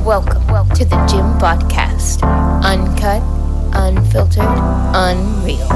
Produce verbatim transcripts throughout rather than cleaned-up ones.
Welcome, welcome to the Gym Podcast. Uncut, unfiltered, unreal.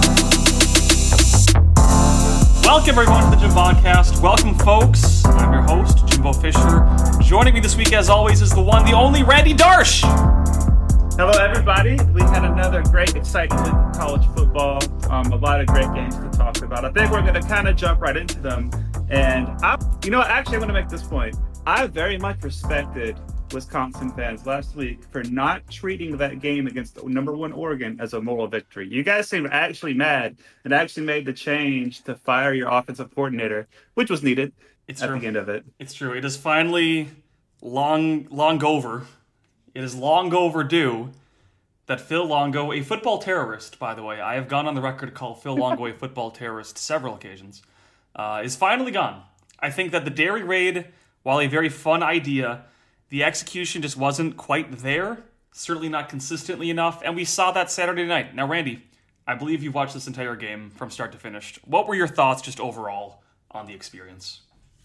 Welcome everyone to the Gym Podcast. Welcome folks. I'm your host, Jimbo Fisher. Joining me this week as always is the one, the only Randy Darsh. Hello everybody. We had another great, exciting week of college football. Um, a lot of great games to talk about. I think we're going to kind of jump right into them. And I, you know, actually I'm going to make this point. I very much respected Wisconsin fans last week for not treating that game against number one Oregon as a moral victory. You guys seemed actually mad and actually made the change to fire your offensive coordinator, which was needed it's at true. the end of it. It's true. It is finally long, long over. It is long overdue that Phil Longo, a football terrorist, by the way, I have gone on the record to call Phil Longo a football terrorist several occasions, uh, is finally gone. I think that the Dairy Raid, while a very fun idea, the execution just wasn't quite there, certainly not consistently enough, and we saw that Saturday night. Now, Randy, I believe you've watched this entire game from start to finish. What were your thoughts just overall on the experience?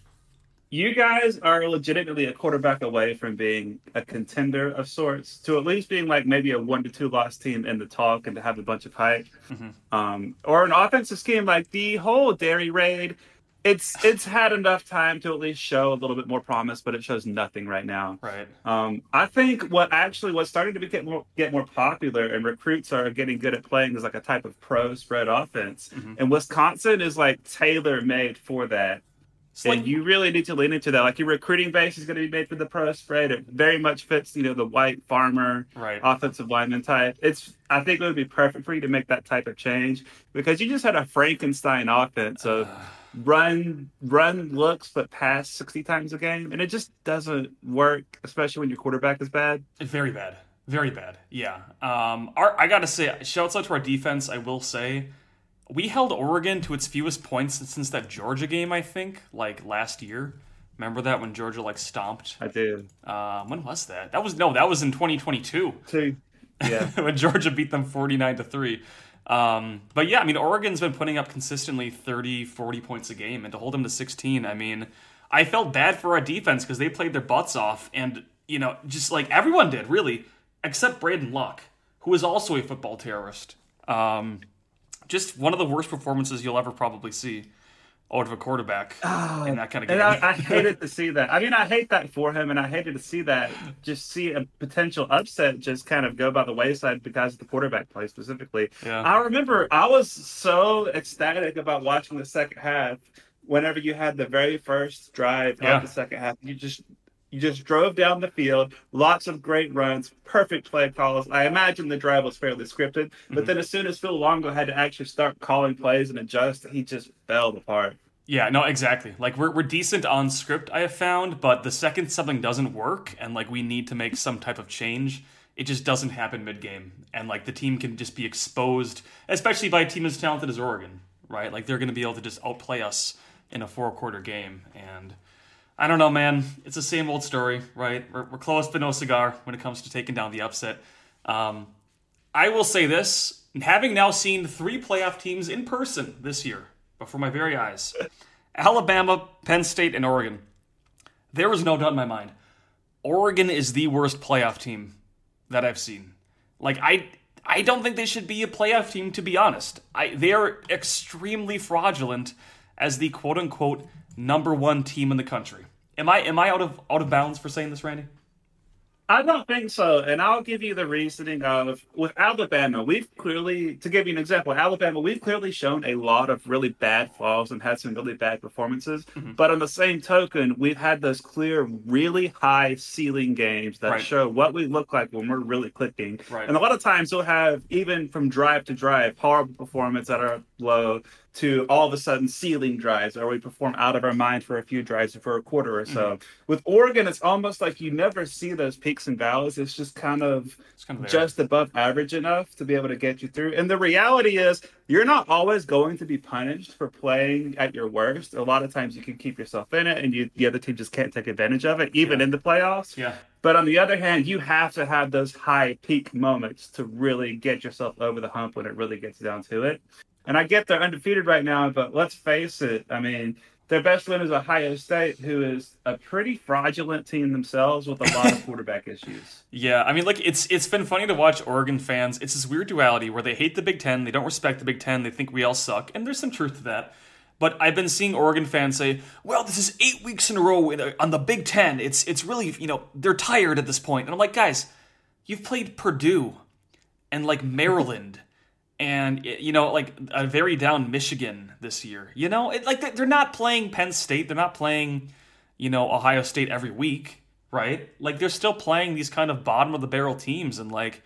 You guys are legitimately a quarterback away from being a contender of sorts, to at least being like maybe a one to two loss team in the talk and to have a bunch of hype. Mm-hmm. Um, or an offensive scheme like the whole Dairy Raid. It's it's had enough time to at least show a little bit more promise, but it shows nothing right now. Right. Um, I think what actually what's starting to be, get more get more popular and recruits are getting good at playing is like a type of pro spread offense, mm-hmm. and Wisconsin is like tailor made for that. Like, and you really need to lean into that. Like your recruiting base is going to be made for the pro spread. It very much fits, you know, the white farmer, right. offensive lineman type. It's I think it would be perfect for you to make that type of change because you just had a Frankenstein offense of uh, run run looks but pass sixty times a game, and it just doesn't work, especially when your quarterback is bad. Very bad, very bad. Yeah. Um, our, I gotta say, shouts out to our defense. I will say. We held Oregon to its fewest points since that Georgia game, I think, like last year. Remember that when Georgia like stomped? I did. Uh, when was that? That was no, that was in twenty twenty-two. Two. Yeah. When Georgia beat them forty-nine to three. Um, but yeah, I mean, Oregon's been putting up consistently thirty, forty points a game, and to hold them to sixteen, I mean, I felt bad for our defense because they played their butts off, and you know, just like everyone did, really, except Braden Luck, who is also a football terrorist. Um, Just one of the worst performances you'll ever probably see out of a quarterback oh, in that kind of game. And I, I hated to see that. I mean, I hate that for him, and I hated to see that, just see a potential upset just kind of go by the wayside because of the quarterback play specifically. Yeah. I remember I was so ecstatic about watching the second half whenever you had the very first drive yeah. of the second half. You just... You just drove down the field, lots of great runs, perfect play calls. I imagine the drive was fairly scripted, but mm-hmm. then as soon as Phil Longo had to actually start calling plays and adjust, he just fell apart. Yeah, no, exactly. Like, we're we're decent on script, I have found, but the second something doesn't work and, like, we need to make some type of change, it just doesn't happen mid-game. And, like, the team can just be exposed, especially by a team as talented as Oregon, right? Like, they're going to be able to just outplay us in a four-quarter game, and... I don't know, man. It's the same old story, right? We're, we're close but no cigar when it comes to taking down the upset. Um, I will say this, having now seen three playoff teams in person this year, before my very eyes, Alabama, Penn State, and Oregon, there was no doubt in my mind. Oregon is the worst playoff team that I've seen. Like, I I don't think they should be a playoff team, to be honest. I They are extremely fraudulent as the quote-unquote number one team in the country. Am I am I out of out of bounds for saying this, Randy? I don't think so, and I'll give you the reasoning of, with Alabama, we've clearly, to give you an example, Alabama, we've clearly shown a lot of really bad flaws and had some really bad performances, mm-hmm. but on the same token, we've had those clear, really high ceiling games that right. show what we look like when we're really clicking. Right. And a lot of times we'll have, even from drive to drive, horrible performance at our low, to all of a sudden ceiling drives, or we perform out of our mind for a few drives or for a quarter or so. Mm-hmm. With Oregon, it's almost like you never see those peaks and valleys. It's just kind of, it's kind of just above average enough to be able to get you through. And the reality is, you're not always going to be punished for playing at your worst. A lot of times you can keep yourself in it, and you, the other team just can't take advantage of it, even yeah. in the playoffs. Yeah. But on the other hand, you have to have those high peak moments to really get yourself over the hump when it really gets down to it. And I get they're undefeated right now, but let's face it. I mean, Their best win is Ohio State, who is a pretty fraudulent team themselves with a lot of quarterback issues. Yeah, I mean, like, it's it's been funny to watch Oregon fans. It's this weird duality where they hate the Big Ten, they don't respect the Big Ten, they think we all suck, and there's some truth to that. But I've been seeing Oregon fans say, well, this is eight weeks in a row on the Big Ten. It's it's really, you know, they're tired at this point. And I'm like, guys, you've played Purdue and, like, Maryland and, you know, like, a very down Michigan this year. You know, it, like, they're not playing Penn State. They're not playing, you know, Ohio State every week, right? Like, they're still playing these kind of bottom-of-the-barrel teams. And, like,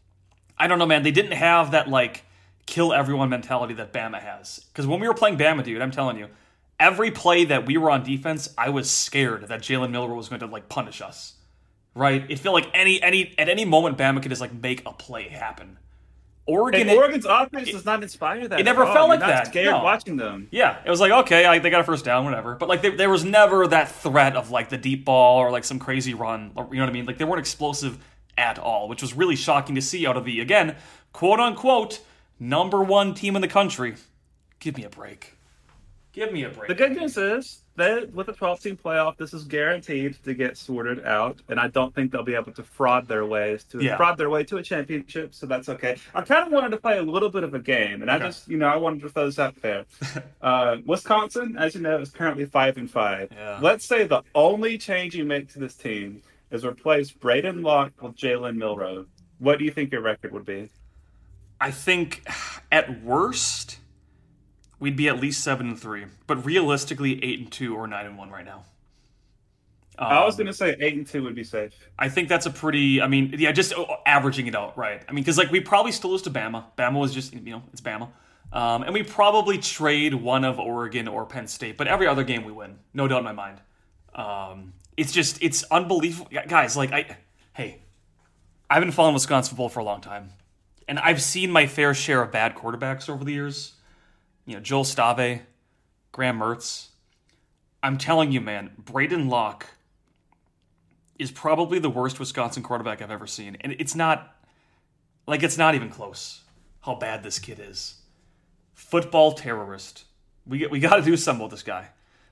I don't know, man. They didn't have that, like, kill everyone mentality that Bama has. Because when we were playing Bama, dude, I'm telling you, every play that we were on defense, I was scared that Jalen Milroe was going to, like, punish us. Right? It felt like any any at any moment Bama could just, like, make a play happen. Oregon, and Oregon's offense does not inspire that. It never at felt all. like You're not that. Scared No. watching them. Yeah, it was like, okay, I, they got a first down, whatever. But, like, there, there was never that threat of, like, the deep ball or, like, some crazy run. Or, you know what I mean? Like, they weren't explosive at all, which was really shocking to see out of the, again, quote-unquote, number one team in the country. Give me a break. Give me a break. The good news is that with the twelve-team playoff, this is guaranteed to get sorted out, and I don't think they'll be able to fraud their ways to Yeah. fraud their way to a championship. So that's okay. I kind of wanted to play a little bit of a game, and I Okay. just, you know, I wanted to throw this out there. uh, Wisconsin, as you know, is currently five and five. Yeah. Let's say the only change you make to this team is replace Braden Locke with Jalen Milroe. What do you think your record would be? I think at worst we'd be at least seven and three, but realistically eight and two or nine and one right now. Um, I was going to say eight and two would be safe. I think that's a pretty. I mean, yeah, just averaging it out, right? I mean, because like we probably still lose to Bama. Bama was just, you know, it's Bama, um, and we probably trade one of Oregon or Penn State, but every other game we win, no doubt in my mind. Um, it's just it's unbelievable, guys. Like I, hey, I've been following Wisconsin football for a long time. And I've seen my fair share of bad quarterbacks over the years. You know, Joel Stave, Graham Mertz. I'm telling you, man, Braden Locke is probably the worst Wisconsin quarterback I've ever seen. And it's not, like, it's not even close how bad this kid is. Football terrorist. We we got to do something with this guy.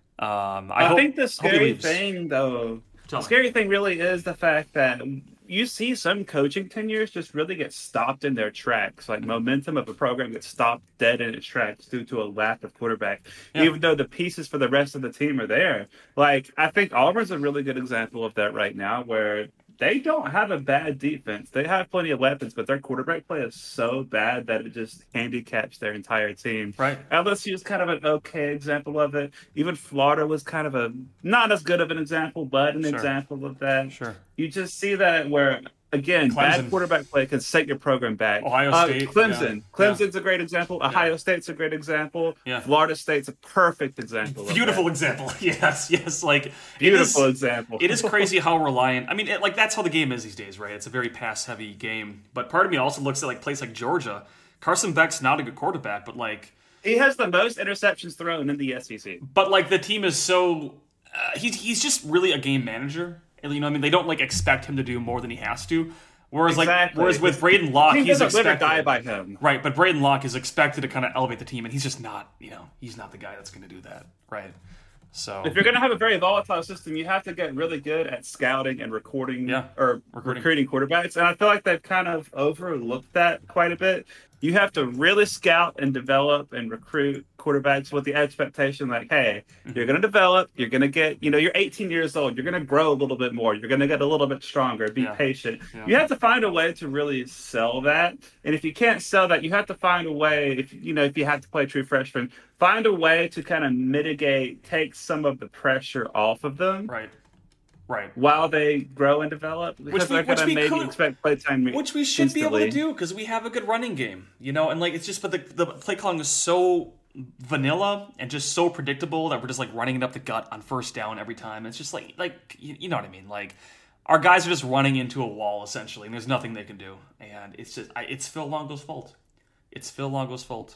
Um, I, I hope, think the hope he scary leaves. thing, though, Tell the me. scary thing really is the fact that you see some coaching tenures just really get stopped in their tracks. Like momentum of a program gets stopped dead in its tracks due to a lack of quarterback, Yeah. even though the pieces for the rest of the team are there. Like, I think Auburn's a really good example of that right now, where they don't have a bad defense. They have plenty of weapons, but their quarterback play is so bad that it just handicaps their entire team. Right. L S U is kind of an okay example of it. Even Florida was kind of a not as good of an example, but an Sure. example of that. Sure. You just see that where, again, Clemson. bad quarterback play can set your program back. Ohio Uh, State, Clemson. yeah. Clemson's a great example. Ohio State's a great example. Yeah. Florida State's a perfect example. of Beautiful that. example. Yes, yes. Like Beautiful it is, example. It is crazy how reliant. I mean, it, like that's how the game is these days, right? It's a very pass-heavy game. But part of me also looks at like places like Georgia. Carson Beck's not a good quarterback, but like, He has the most interceptions thrown in the S E C. but like the team is so. Uh, he's he's just really a game manager. You know, what I mean, they don't like expect him to do more than he has to. Whereas like, Exactly. whereas with Braden Locke, Team he's doesn't live expected. or die by him. Right, but Braden Locke is expected to kind of elevate the team, and he's just not. You know, he's not the guy that's going to do that. Right. So If you're going to have a very volatile system, you have to get really good at scouting and recording Yeah, or recruiting. recruiting quarterbacks. And I feel like they've kind of overlooked that quite a bit. You have to really scout and develop and recruit quarterbacks with the expectation like, hey, Mm-hmm. you're going to develop, you're going to get, you know, you're eighteen years old, you're going to grow a little bit more, you're going to get a little bit stronger, be Yeah. patient. Yeah. You have to find a way to really sell that. And if you can't sell that, you have to find a way, if you know, if you have to play true freshman, find a way to kind of mitigate, take some of the pressure off of them. right, right. While they grow and develop, because we- they're which going we to maybe could- expect playtime. Which we should be able to instantly. do because we have a good running game, you know. And like it's just, but the the play calling is so vanilla and just so predictable that we're just like running it up the gut on first down every time. It's just like like you, you know what I mean. Like our guys are just running into a wall essentially, and there's nothing they can do. And it's just I, it's Phil Longo's fault. It's Phil Longo's fault.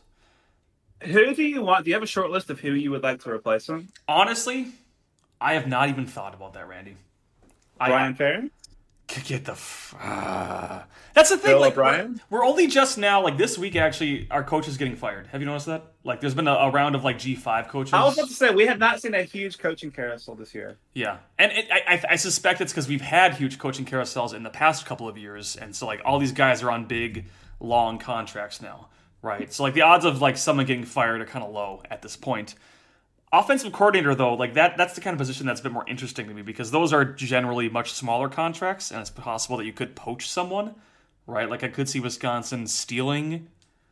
Who do you want? Do you have a short list of who you would like to replace him? Honestly, I have not even thought about that, Randy. I- Brian Ferentz? Get the. F- uh. That's the thing. Bill like, O'Brien? We're, we're only just now, like this week, actually, our coach is getting fired. Have you noticed that? Like, there's been a, a round of like G five coaches. I was about to say we have not seen a huge coaching carousel this year. Yeah, and it, I, I I suspect it's because we've had huge coaching carousels in the past couple of years, and so like all these guys are on big, long contracts now, right? So like the odds of like someone getting fired are kind of low at this point. Offensive coordinator, though, like that that's the kind of position that's a bit more interesting to me because those are generally much smaller contracts, and it's possible that you could poach someone, right? Like I could see Wisconsin stealing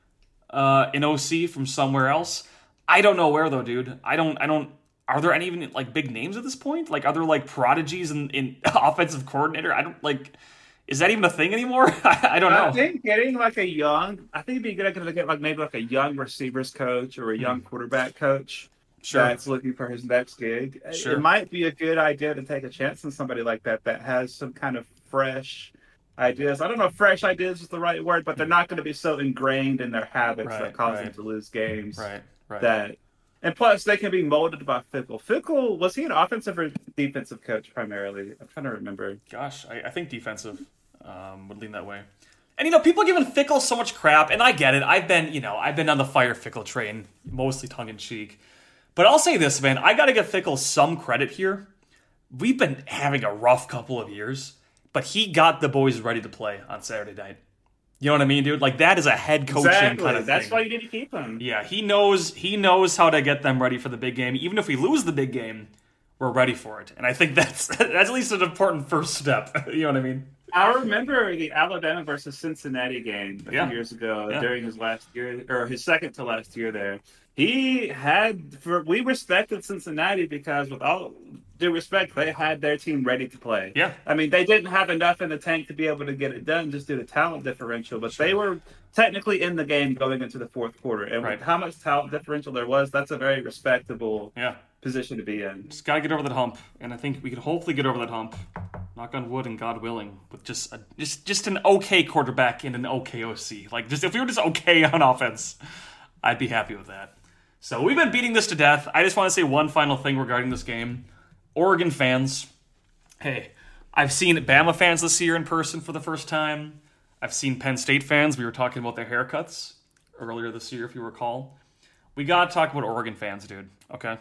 uh, an O C from somewhere else. I don't know where though, dude. I don't. I don't. Are there any even like big names at this point? Like, are there like prodigies in, in offensive coordinator? I don't like. Is that even a thing anymore? I, I don't know. I think getting like a young, I think it'd be good to get like maybe like a young receivers coach or a young mm. quarterback coach. Sure. That's looking for his next gig. Sure. It might be a good idea to take a chance on somebody like that that has some kind of fresh ideas. I don't know if fresh ideas is the right word, but they're not going to be so ingrained in their habits right, that cause right. them to lose games. Right, right. That, and plus, they can be molded by Fickle. Fickle, was he an offensive or defensive coach primarily? I'm trying to remember. Gosh, I, I think defensive um, would lean that way. And, you know, people are giving Fickle so much crap, and I get it. I've been, you know, I've been on the fire Fickle train, mostly tongue-in-cheek. But I'll say this, man. I got to give Fickle some credit here. We've been having a rough couple of years, but he got the boys ready to play on Saturday night. You know what I mean, dude? Like, that is a head coaching exactly. kind of That's thing. why you need to keep him. Yeah, he knows he knows how to get them ready for the big game. Even if we lose the big game, we're ready for it. And I think that's that's at least an important first step. You know what I mean? I remember the Alabama versus Cincinnati game a yeah. few years ago yeah. during his last year, or his second to last year there. He had, for we respected Cincinnati because with all due respect, they had their team ready to play. Yeah. I mean, they didn't have enough in the tank to be able to get it done just due to talent differential, but sure. they were technically in the game going into the fourth quarter. And right. with how much talent differential there was, that's a very respectable yeah. position to be in. Just got to get over that hump, and I think we can hopefully get over that hump. Knock on wood and God willing, with just a, just just an okay quarterback and an okay O C. Like, just if we were just okay on offense, I'd be happy with that. So we've been beating this to death. I just want to say one final thing regarding this game. Oregon fans, hey, I've seen Bama fans this year in person for the first time. I've seen Penn State fans. We were talking about their haircuts earlier this year, if you recall. We got to talk about Oregon fans, dude, okay?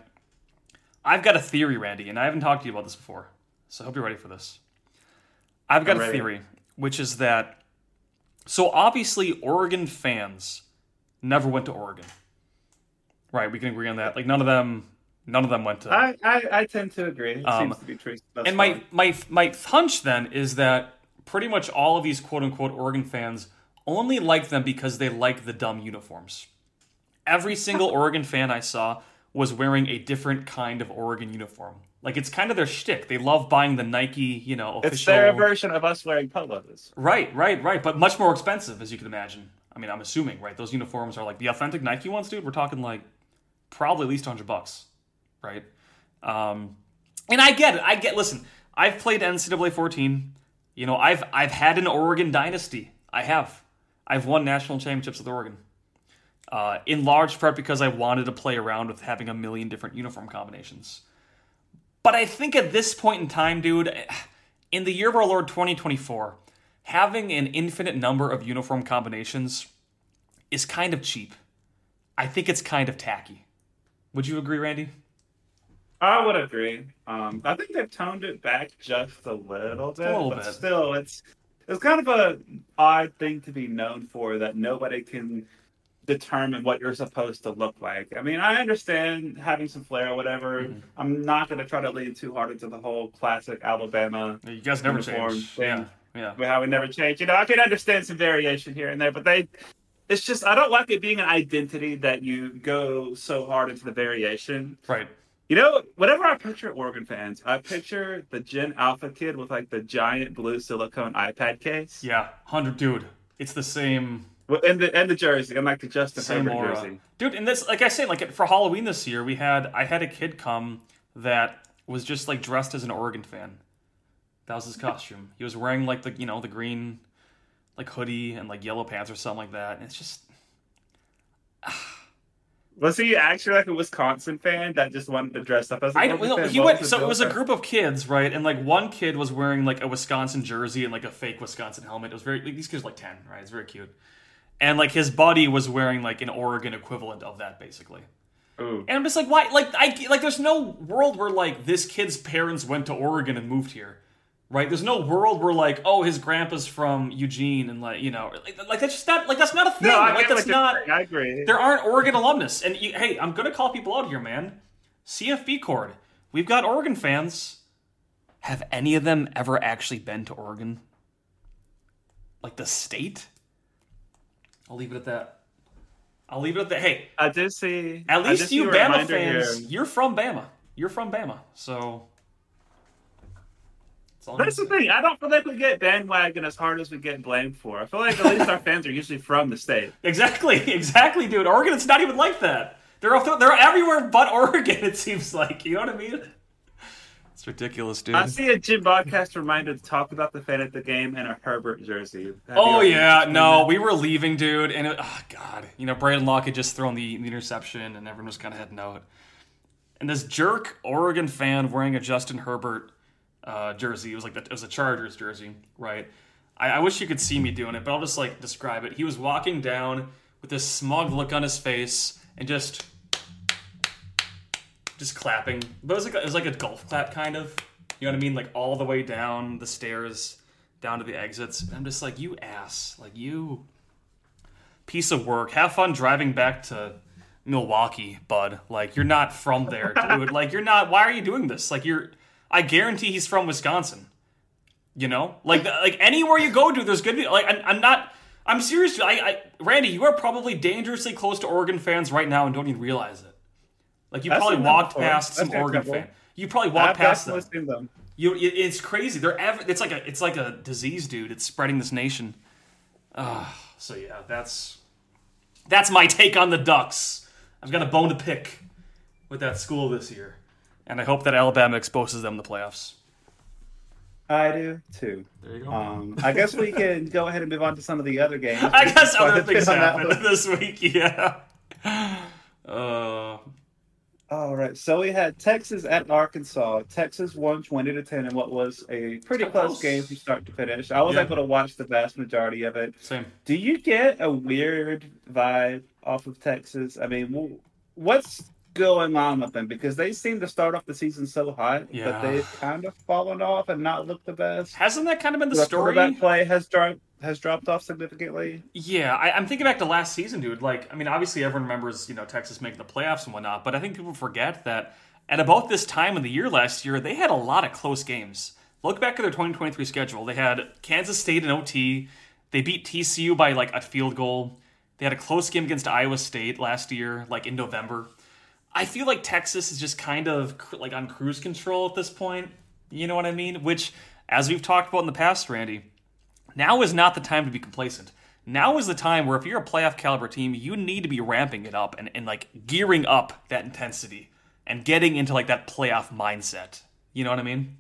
I've got a theory, Randy, and I haven't talked to you about this before, so I hope you're ready for this. I've got I'm a ready. theory, which is that, so obviously Oregon fans never went to Oregon. Right, we can agree on that. Like, none of them none of them went to... I, I, I tend to agree. It Um, seems to be true. That's and my, fine. my, my hunch, then, is that pretty much all of these quote-unquote Oregon fans only like them because they like the dumb uniforms. Every single Oregon fan I saw was wearing a different kind of Oregon uniform. Like, it's kind of their shtick. They love buying the Nike, you know, official... It's their version of us wearing polos. Right, right, right. But much more expensive, as you can imagine. I mean, I'm assuming, right? Those uniforms are like the authentic Nike ones, dude. We're talking like probably at least one hundred bucks, right? Um, and I get it. I get. Listen, I've played N C double A fourteen. You know, I've I've had an Oregon dynasty. I have. I've won national championships with Oregon. Uh, in large part because I wanted to play around with having a million different uniform combinations. But I think at this point in time, dude, in the year of our Lord twenty twenty-four, having an infinite number of uniform combinations is kind of cheap. I think it's kind of tacky. Would you agree, Randy? I would agree. Um, I think they've toned it back just a little bit, a little but bit. still, it's it's kind of a odd thing to be known for that nobody can determine what you're supposed to look like. I mean, I understand having some flair or whatever. Mm-hmm. I'm not going to try to lean too hard into the whole classic Alabama. You guys never uniform change. thing. Yeah, yeah. How we never change. You know, I can understand some variation here and there, but they. It's just, I don't like it being an identity that you go so hard into the variation. Right. You know, whenever I picture Oregon fans, I picture the Gen Alpha kid with like the giant blue silicone iPad case. Yeah, one hundred, dude. It's the same... Well, and the and the jersey, and like the Justin Same Herbert aura. jersey. Dude, and this, like I said, like for Halloween this year, we had, I had a kid come that was just like dressed as an Oregon fan. That was his costume. He was wearing like the, you know, the green... like hoodie and like yellow pants or something like that. And it's just, Was he actually like a Wisconsin fan that just wanted to dress up as a I Oregon don't, fan? he What went. was So the it was a deal? group of kids, right? And like one kid was wearing like a Wisconsin jersey and like a fake Wisconsin helmet. It was very. Like, these kids were like ten, right? It's very cute. And like his buddy was wearing like an Oregon equivalent of that, basically. Ooh. And I'm just like, why? Like, I like. There's no world where like this kid's parents went to Oregon and moved here, right? There's no world where like, oh, his grandpa's from Eugene and like, you know, like, like that's just not like that's not a thing. No, I like get that's what you're not. saying. I agree. There aren't Oregon alumnus, and you, hey, I'm gonna call people out here, man. C F B Cord, we've got Oregon fans. Have any of them ever actually been to Oregon? Like the state? I'll leave it at that. I'll leave it at that. Hey, I did see. at I least did see you a Bama reminder fans, here. you're from Bama. You're from Bama, so. That's all I'm That's the gonna say. thing. I don't feel like we get bandwagon as hard as we get blamed for. I feel like at least our fans are usually from the state. Exactly, exactly, dude. Oregon, it's not even like that. They're they're everywhere but Oregon. It seems like, you know what I mean? It's ridiculous, dude. I see a Jim Broadcast reminder to talk about the fan at the game and a Herbert jersey. Have Oh you yeah, ever seen no, that? we were leaving, dude, and it, oh god, you know, Braden Locke had just thrown the, the interception, and everyone was kind of heading out. And this jerk Oregon fan wearing a Justin Herbert uh, jersey, it was like the, it was a Chargers jersey, right? I, I wish you could see me doing it, but I'll just like describe it. He was walking down with this smug look on his face and just just clapping. But it was like a, it was like a golf clap kind of. You know what I mean? Like all the way down the stairs, down to the exits. And I'm just like, you ass. Like, you piece of work. Have fun driving back to Milwaukee, bud. Like, you're not from there, dude. Like, you're not. Why are you doing this? Like, you're. I guarantee he's from Wisconsin. You know? Like, like anywhere you go to, there's gonna be. Like, I'm, I'm not. I'm serious. I, I, Randy, you are probably dangerously close to Oregon fans right now and don't even realize it. Like, you I've probably seen them walked before. past I've some seen Oregon a couple. fan. You probably walked I've past them. definitely seen them. You, it, it's crazy. They're ever. It's like a. It's like a disease, dude. It's spreading this nation. Uh, so yeah, that's that's my take on the Ducks. I've got a bone to pick with that school this year, and I hope that Alabama exposes them in the playoffs. I do too. There you go. Um, I guess we can go ahead and move on to some of the other games. I guess Quite other a bit things on that happened one. this week. Yeah. Uh, All right, so we had Texas at Arkansas. Texas won twenty to ten in what was a pretty Close. close game from start to finish. I was Yeah. able to watch the vast majority of it. same. Do you get a weird vibe off of Texas? I mean, wh- what's going on with them? Because they seem to start off the season so hot, Yeah. but they've kind of fallen off and not looked the best. Hasn't that kind of been the The story? quarterback play has dropped has dropped off significantly. Yeah, I, I'm thinking back to last season, dude. Like, I mean, obviously everyone remembers, you know, Texas making the playoffs and whatnot, but I think people forget that at about this time of the year last year, they had a lot of close games. Look back at their twenty twenty-three schedule. They had Kansas State in O T. They beat T C U by, like, a field goal. They had a close game against Iowa State last year, like, in November. I feel like Texas is just kind of, like, on cruise control at this point. You know what I mean? Which, as we've talked about in the past, Randy, now is not the time to be complacent. Now is the time where if you're a playoff caliber team, you need to be ramping it up and, and like gearing up that intensity and getting into like that playoff mindset. You know what I mean?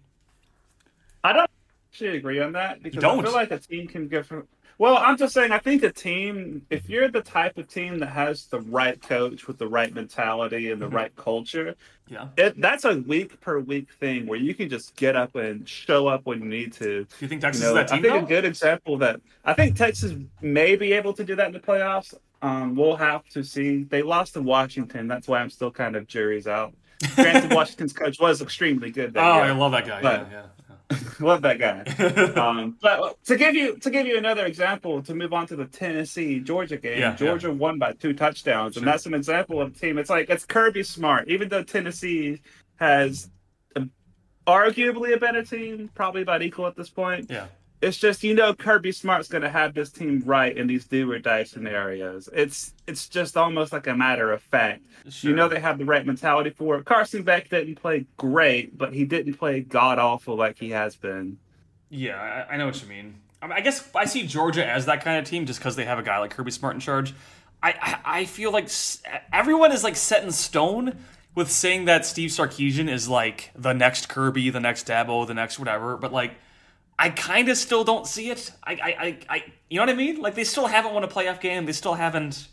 I don't actually agree on that because don't? I feel like a team can go from. Well, I'm just saying, I think a team, if you're the type of team that has the right coach with the right mentality and the Mm-hmm. right culture, Yeah. it, that's a week per week thing where you can just get up and show up when you need to. Do you think Texas You know, is that I team think though? a good example of that, I think Texas may be able to do that in the playoffs. Um, we'll have to see. They lost to Washington. That's why I'm still kind of jury's out. Granted, Washington's coach was extremely good. Oh, That I year. love that guy. But- yeah, yeah. Love that guy. um, but to give you to give you another example, to move on to the Tennessee Georgia game, Yeah, Georgia won by two touchdowns, Sure. and that's an example of a team. It's like it's Kirby Smart, even though Tennessee has a, arguably a better team, probably about equal at this point. Yeah. It's just, you know, Kirby Smart's going to have this team right in these do or die scenarios. It's it's just almost like a matter of fact. Sure. You know they have the right mentality for it. Carson Beck didn't play great, but he didn't play god awful like he has been. Yeah, I, I know what you mean. I, mean. I guess I see Georgia as that kind of team just because they have a guy like Kirby Smart in charge. I, I, I feel like s- everyone is like set in stone with saying that Steve Sarkisian is like the next Kirby, the next Dabo, the next whatever. But like, I kind of still don't see it. I, I, I, I, you know what I mean? Like they still haven't won a playoff game. They still haven't.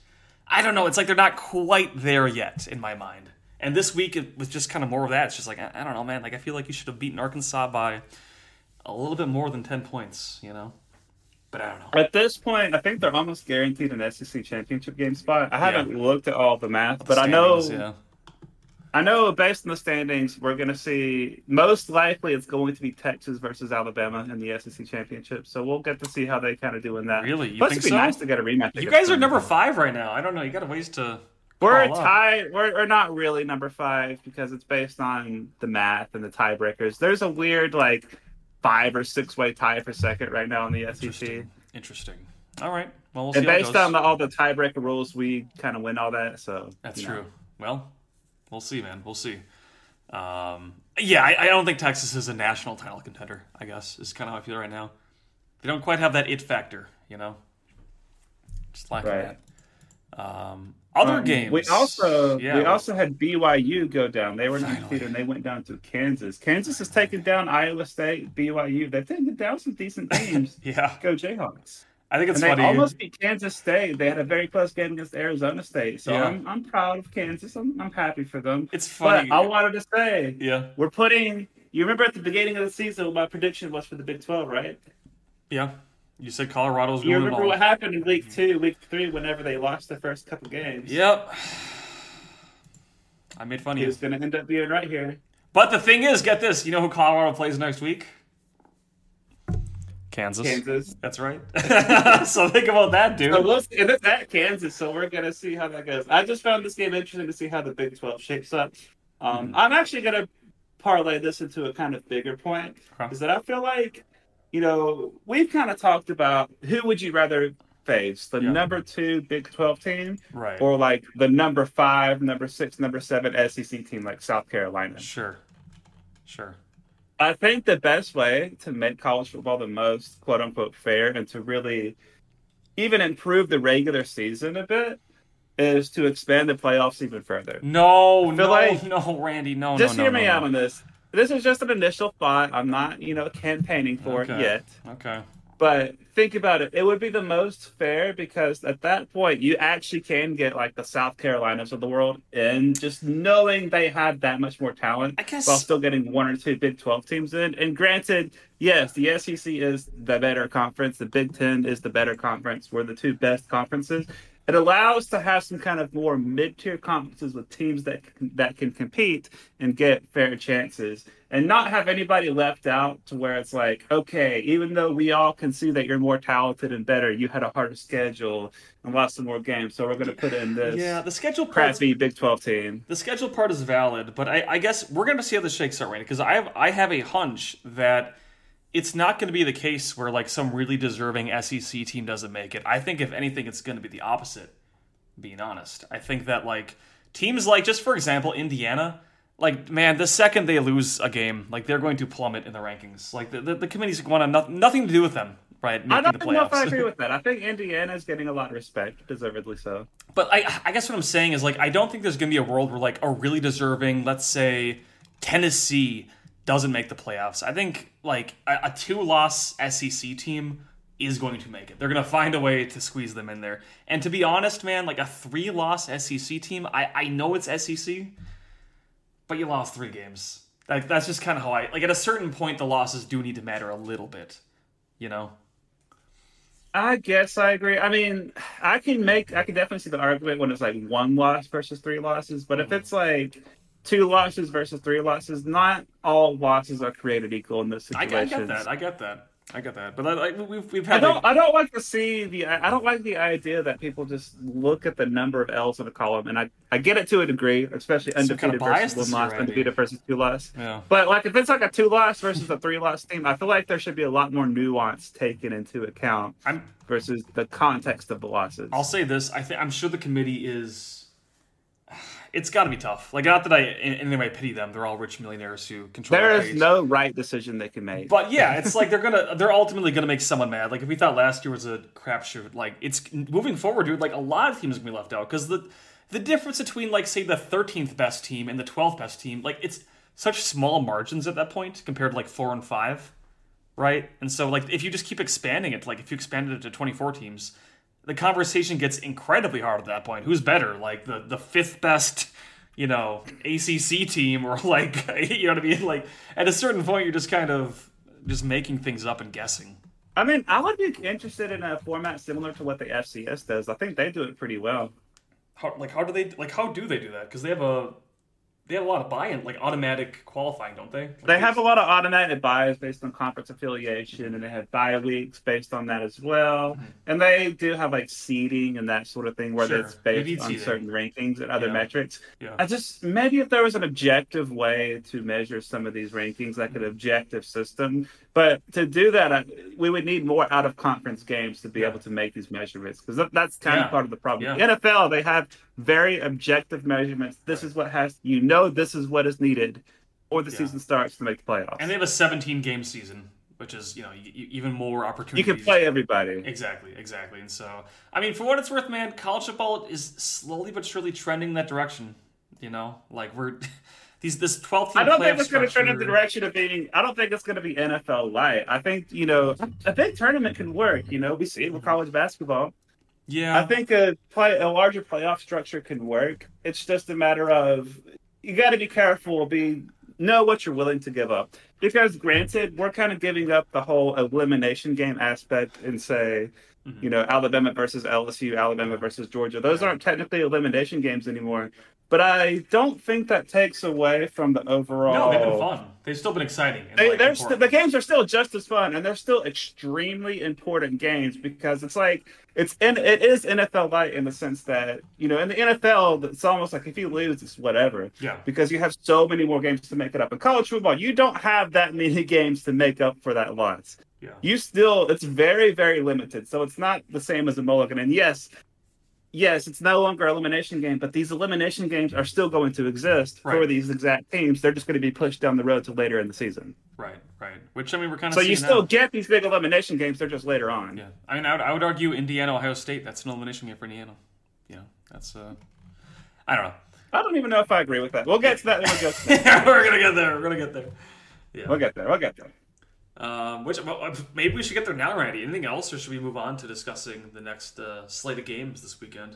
I don't know. It's like they're not quite there yet in my mind. And this week it was just kind of more of that. It's just like, I, I don't know, man. Like I feel like you should have beaten Arkansas by a little bit more than ten points, you know? But I don't know. At this point, I think they're almost guaranteed an S E C championship game spot. I haven't Yeah. looked at all the math, The but I know standings, yeah. I know based on the standings, we're going to see most likely it's going to be Texas versus Alabama in the S E C championship. So we'll get to see how they kind of do in that. Really? You Plus, think it'd be so? nice to get a rematch. You against guys are them. number five right now. I don't know. You got a ways to. We're crawl up. tied. We're, we're not really number five because it's based on the math and the tiebreakers. There's a weird like five or six way tie for second right now in the S E C. Interesting. Interesting. All right. Well, we'll see And how it based goes. on the, all the tiebreaker rules, we kind of win all that. So That's you know. true. Well, we'll see, man. We'll see. Um, yeah, I, I don't think Texas is a national title contender, I guess, is kind of how I feel right now. They don't quite have that it factor, you know? Just lacking Right. that. Um, other Um, games. We also yeah, we well, also had B Y U go down. They were Finally. undefeated and they went down to Kansas. Kansas has taken down Iowa State, B Y U. They've taken down some decent teams. Yeah, Go Jayhawks. I think it's And they funny. almost beat Kansas State. They had a very close game against Arizona State. So Yeah. I'm I'm proud of Kansas. I'm I'm happy for them. It's funny. But I wanted to say Yeah, we're putting you remember at the beginning of the season what my prediction was for the Big twelve, right? yeah. You said Colorado's You ruining remember all. what happened in week two, week three, whenever they lost their first couple games. Yep. I made fun of He you. was gonna end up being right here. But the thing is, get this. You know who Colorado plays next week? Kansas. Kansas. That's right. So think about that, dude. So we'll see, and it's at Kansas, so we're gonna see how that goes. I just found this game interesting to see how the Big twelve shapes up. Um, Mhm. I'm actually gonna parlay this into a kind of bigger point, Okay. is that I feel like, you know, we've kind of talked about who would you rather face, the Yeah. number two Big twelve team, Right. or like the number five, number six, number seven S E C team like South Carolina. Sure. Sure. I think the best way to make college football the most quote unquote fair and to really even improve the regular season a bit is to expand the playoffs even further. No, feel no, like- no, Randy, no, Just no, hear no, me no, out no. on this. This is just an initial thought. I'm not, you know, campaigning for Okay. it yet. Okay. But think about it. It would be the most fair because at that point, you actually can get like the South Carolinas of the world in just knowing they have that much more talent I guess- while still getting one or two Big twelve teams in. And granted, yes, the S E C is the better conference. The Big Ten is the better conference. We're the two best conferences. It allows to have some kind of more mid-tier conferences with teams that can, that can compete and get fair chances and not have anybody left out to where it's like, okay, even though we all can see that you're more talented and better, you had a harder schedule and lost some more games, so we're going to put in this Yeah, the schedule part. crappy Big twelve team. The schedule part is valid, but I, I guess we're going to see how this shakes out, Randy, because I have I have a hunch that it's not going to be the case where like some really deserving S E C team doesn't make it. I think if anything, it's going to be the opposite. Being honest, I think that like teams like just for example Indiana, like man, the second they lose a game, like they're going to plummet in the rankings. Like the the, the committee's going to no, nothing to do with them, right? Making I don't the know if I playoffs. agree with that. I think Indiana is getting a lot of respect, deservedly so. But I, I guess what I'm saying is like I don't think there's going to be a world where like a really deserving, let's say Tennessee doesn't make the playoffs. I think like a, a two-loss S E C team is going to make it. They're going to find a way to squeeze them in there. And to be honest, man, like a three-loss S E C team, I, I know it's S E C, but you lost three games. Like that's just kind of how I like. At a certain point, the losses do need to matter a little bit, you know. I guess I agree. I mean, I can make, I can definitely see the argument when it's like one loss versus three losses. But if it's like two losses versus three losses, not all losses are created equal in this I, situation. I get that. I get that. I get that. But like we've we've I had. don't. like- I don't like to see the. I don't like the idea that people just look at the number of L's in a column, and I, I get it to a degree, especially Some kind undefeated of bias versus one this loss, year, Andy. undefeated versus two loss. Yeah. But like, if it's like a two loss versus a three loss team, I feel like there should be a lot more nuance taken into account I'm versus the context of the losses. I'll say this. I think I'm sure the committee is. It's got to be tough. Like, not that I in, in any way pity them. They're all rich millionaires who control. There their is fate. no right decision they can make. But yeah, it's like they're gonna. They're ultimately gonna make someone mad. Like if we thought last year was a crapshoot, like it's moving forward, dude. Like a lot of teams are gonna be left out because the the difference between like say the thirteenth best team and the twelfth best team, like it's such small margins at that point compared to like four and five, right? And so like if you just keep expanding it, like if you expanded it to twenty-four teams, the conversation gets incredibly hard at that point. Who's better? Like the, the fifth best, you know, A C C team, or like, you know what I mean? Like at a certain point, you're just kind of just making things up and guessing. I mean, I would be interested in a format similar to what the F C S does. I think they do it pretty well. How, like how do they like how do they do that? Because they have a they have a lot of buy-in, like automatic qualifying, don't they? Like they have a lot of automatic buys based on conference affiliation, and they have bye weeks based on that as well. Mm-hmm. And they do have like seeding and that sort of thing where sure. it's based on seeding. certain rankings and other yeah. metrics. Yeah. I just maybe if there was an objective way to measure some of these rankings, like an objective system. But to do that, I, we would need more out of conference games to be yeah. able to make these measurements, because that, that's kind yeah. of part of the problem. Yeah. The N F L, they have very objective measurements. This right. is what has, you know, this is what is needed, or the yeah. season starts to make the playoffs. And they have a seventeen game season, which is, you know, even more opportunities. You can play everybody. Exactly, exactly. And so, I mean, for what it's worth, man, college football is slowly but surely trending in that direction. You know, like we're these this twelfth team. I don't think it's going to trend in the direction of being. I don't think it's going to be N F L light. I think, you know, a big tournament can work. You know, we see it with college basketball. Yeah, I think a play a larger playoff structure can work. It's just a matter of you got to be careful. Be know what you're willing to give up. Because granted, we're kind of giving up the whole elimination game aspect and say, mm-hmm. you know, Alabama versus L S U, Alabama versus Georgia. Those aren't technically elimination games anymore. But I don't think that takes away from the overall. No, they've been fun. They've still been exciting. And they, like they're st- the games are still just as fun, and they're still extremely important games because it's like it's in, it is N F L light in the sense that, you know, in the N F L it's almost like if you lose it's whatever. Yeah. Because you have so many more games to make it up. In college football, you don't have that many games to make up for that loss. Yeah. You still it's very very limited, so it's not the same as a mulligan. And yes. Yes, it's no longer an elimination game, but these elimination games are still going to exist right. for these exact teams. They're just going to be pushed down the road to later in the season. Right, right. Which, I mean, we're kind of So seeing you still now. get these big elimination games, they're just later on. Yeah. I mean, I would, I would argue Indiana, Ohio State, that's an elimination game for Indiana. Yeah, that's, uh, I don't know. I don't even know if I agree with that. We'll get to that when we get to that. yeah, we're going to get there. We're going to get there. Yeah. We'll get there. We'll get there. Um, which well, maybe we should get there now, Randy. Anything else, or should we move on to discussing the next uh, slate of games this weekend?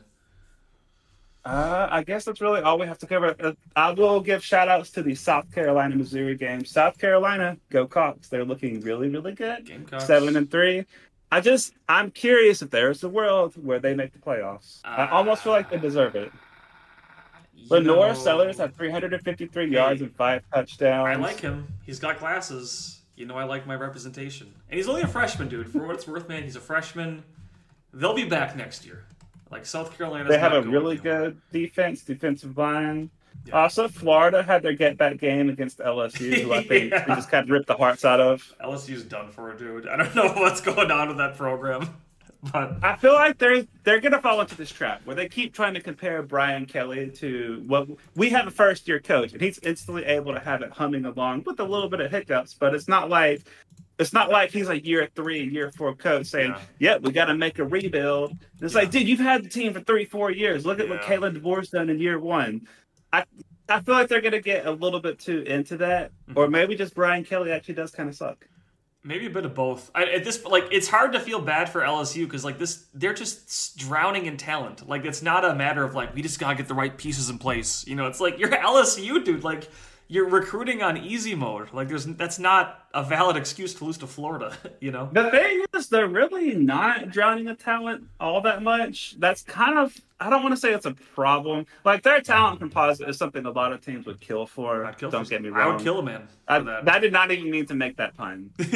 Uh, I guess that's really all we have to cover. Uh, I will give shout-outs to the South Carolina-Missouri game. South Carolina, go Cox. They're looking really, really good. Gamecocks. Seven and three. I just, I'm curious if there's a world where they make the playoffs. Uh, I almost feel like they deserve it. Lenore know, Sellers had three hundred fifty-three yards and five touchdowns. I like him. He's got glasses. You know I like my representation. And he's only a freshman, dude. For what it's worth, man, he's a freshman. They'll be back next year. Like South Carolina, they have a really good defense, defensive line. Yeah. Also, Florida had their get-back game against L S U, who I think yeah. we just kind of ripped the hearts out of. L S U's done for it, dude. I don't know what's going on with that program, but I feel like they're they're gonna fall into this trap where they keep trying to compare Brian Kelly to what well, we have a first-year coach, and he's instantly able to have it humming along with a little bit of hiccups, but it's not like. It's not like he's a year three, year four coach saying, yeah, yeah we got to make a rebuild. And it's yeah. like, dude, you've had the team for three, four years. Look at yeah. what Kalen DeBoer's done in year one. I I feel like they're going to get a little bit too into that. Mm-hmm. Or maybe just Brian Kelly actually does kind of suck. Maybe a bit of both. I, at this, like, it's hard to feel bad for L S U because, like, this, they're just drowning in talent. Like, it's not a matter of, like, we just got to get the right pieces in place. You know, it's like, you're L S U, dude. Like, you're recruiting on easy mode. Like, there's that's not a valid excuse to lose to Florida, you know? The thing is, they're really not drowning in talent all that much. That's kind of, I don't want to say it's a problem. Like, their talent composite is something a lot of teams would kill for. I'd kill don't for, get me wrong. I would kill a man for I, that. That did not even mean to make that pun. I,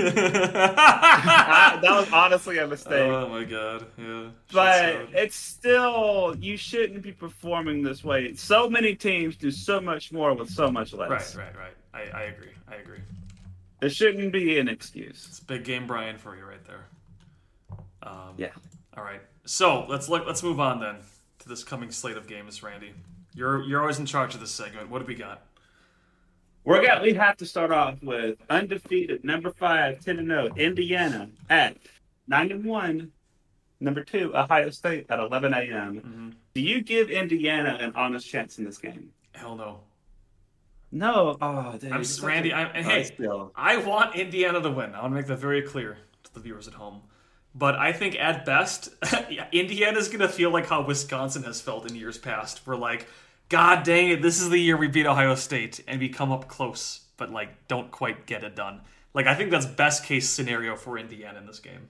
that was honestly a mistake. Oh, my God. Yeah. But it's still, you shouldn't be performing this way. So many teams do so much more with so much less. Right, right, right. I, I agree. I agree. It shouldn't be an excuse. It's big game Brian for you right there. Um, yeah. All right. So let's look. Let's move on then to this coming slate of games, Randy. You're you're always in charge of this segment. What have we got? We're got. We have to start off with undefeated number five, ten and zero, Indiana at nine and one. Number two, Ohio State at eleven a.m. Mm-hmm. Do you give Indiana an honest chance in this game? Hell no. No, oh, dude. I'm Randy. I'm, and hey, still. I want Indiana to win. I want to make that very clear to the viewers at home. But I think at best, Indiana's going to feel like how Wisconsin has felt in years past. We're like, God dang it, this is the year we beat Ohio State and we come up close, but like don't quite get it done. Like I think that's best case scenario for Indiana in this game.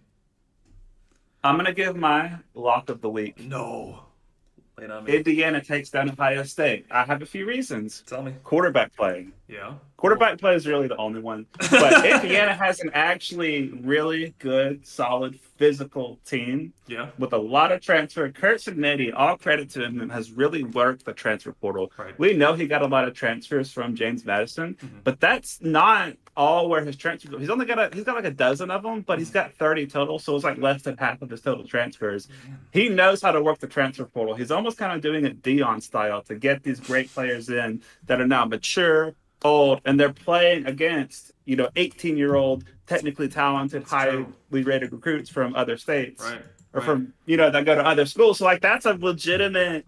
I'm going to give my lock of the week. No. Lay it on me. Indiana takes down Ohio State. I have a few reasons. Tell me. Quarterback play. Yeah. Quarterback play is really the only one. But Indiana has an actually really good, solid, physical team. Yeah. With a lot of transfer. Kurt Cignetti, all credit to him, has really worked the transfer portal. Right. We know he got a lot of transfers from James Madison, mm-hmm. but that's not all where his transfers. He's only got a he's got like a dozen of them, but he's got thirty total, so it's like less than half of his total transfers. Mm-hmm. He knows how to work the transfer portal. He's almost kind of doing it Dion style to get these great players in that are now mature, old, and they're playing against, you know, eighteen-year-old, technically talented, That's highly true. rated recruits from other states. Right. Or right. from, you know, that go to other schools. So, like, that's a legitimate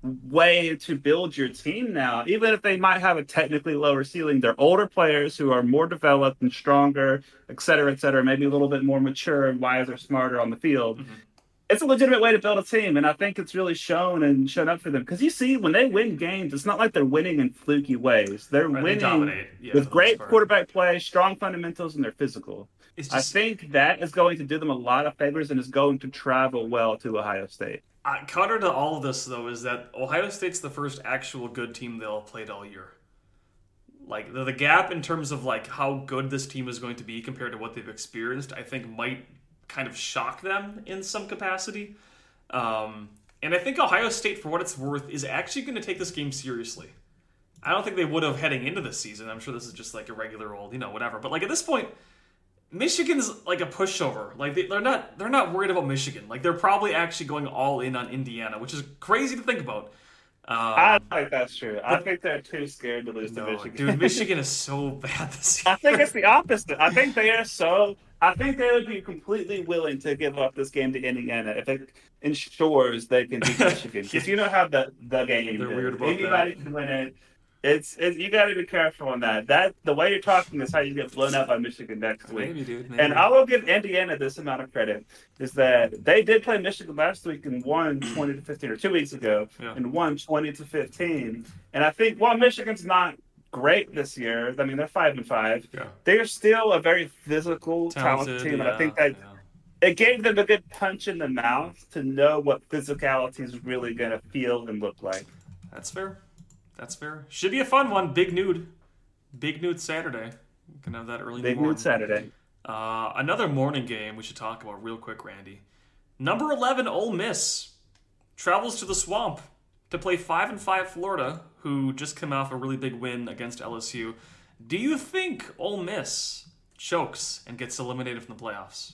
way to build your team now. Even if they might have a technically lower ceiling, they're older players who are more developed and stronger, et cetera, et cetera, maybe a little bit more mature and wiser, smarter on the field. Mm-hmm. It's a legitimate way to build a team, and I think it's really shown and shown up for them. Because you see, when they win games, it's not like they're winning in fluky ways. They're right, winning they yeah, with great quarterback play, strong fundamentals, and they're physical. Just, I think that is going to do them a lot of favors and is going to travel well to Ohio State. Uh, counter to all of this, though, is that Ohio State's the first actual good team they'll have played all year. Like, the, the gap in terms of, like, how good this team is going to be compared to what they've experienced, I think might kind of shock them in some capacity. Um, and I think Ohio State, for what it's worth, is actually going to take this game seriously. I don't think they would have heading into this season. I'm sure this is just, like, a regular old, you know, whatever. But, like, at this point, Michigan's like a pushover. Like they, they're not they're not worried about Michigan. Like they're probably actually going all in on Indiana, which is crazy to think about. Um, I think that's true. I think they're too scared to lose no, to Michigan. Dude, Michigan is so bad this year. I think it's the opposite. I think they are so. I think they would be completely willing to give up this game to Indiana if it ensures they can beat Michigan. Because you know how the the game they're is. weird about Anybody that. can win it. It's, it's you got to be careful on that. That the way you're talking is how you get blown up by Michigan next week. Maybe, dude. Maybe. And I will give Indiana this amount of credit: is that they did play Michigan last week and won twenty to fifteen, or two weeks ago, yeah. and won twenty to fifteen. And I think while Michigan's not great this year, I mean they're five and five. Yeah. They're still a very physical, talented, talented team, yeah, and I think that. Yeah. It gave them a good punch in the mouth to know what physicality is really going to feel and look like. That's fair. That's fair. Should be a fun one. Big Nude. Big Nude Saturday. We can have that early in the Big morning. Nude Saturday. Uh, another morning game we should talk about real quick, Randy. Number eleven, Ole Miss, travels to the Swamp to play five and five Florida, who just came off a really big win against L S U. Do you think Ole Miss chokes and gets eliminated from the playoffs?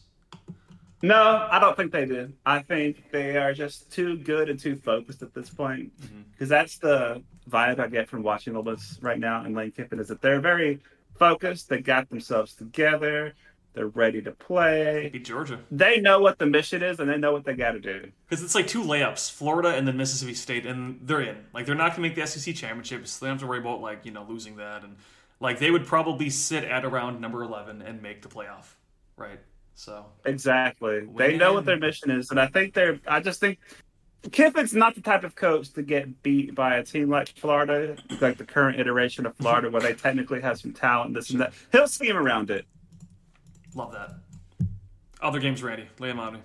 No, I don't think they do. I think they are just too good and too focused at this point. Because mm-hmm. that's the vibe I get from watching Ole Miss right now in Lane Kiffin, is that they're very focused. They got themselves together. They're ready to play. They beat Georgia. They know what the mission is, and they know what they got to do. Because it's like two layups, Florida and then Mississippi State, and they're in. Like, they're not going to make the S E C championship, so they don't have to worry about, like, you know, losing that. And, like, they would probably sit at around number eleven and make the playoff, right? So exactly, they know what their mission is, and I think they're. I just think Kiffin's not the type of coach to get beat by a team like Florida, like the current iteration of Florida, where they technically have some talent, this and that. He'll scheme around it. Love that. Other games, Randy. Lay them on me.